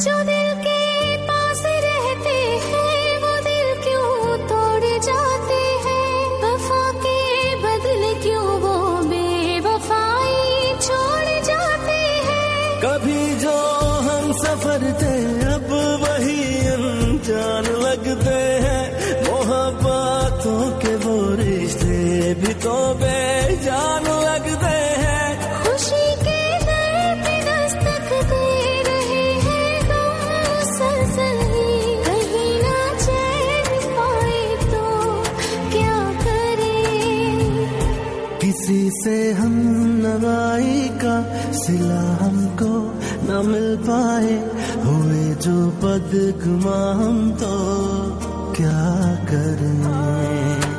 जो दिल के पास रहते हैं वो दिल क्यों तोड़ जाते हैं, वफा के बदले क्यों वो बेवफाई छोड़ जाते हैं। कभी जो हम सफर थे अब वही अनजान लगते हैं, मोहब्बतों के वो रिश्ते भी तो बेजान लगते हैं। खुशी के दर पे दस्तक दे रहे हैं गम मुसलसल ही, कहीं ना चैन पाए तो क्या करें। किसी से हम नवाई का सिला हमको न मिल पाए, हुए जो बदगुमा हम तो क्या करें।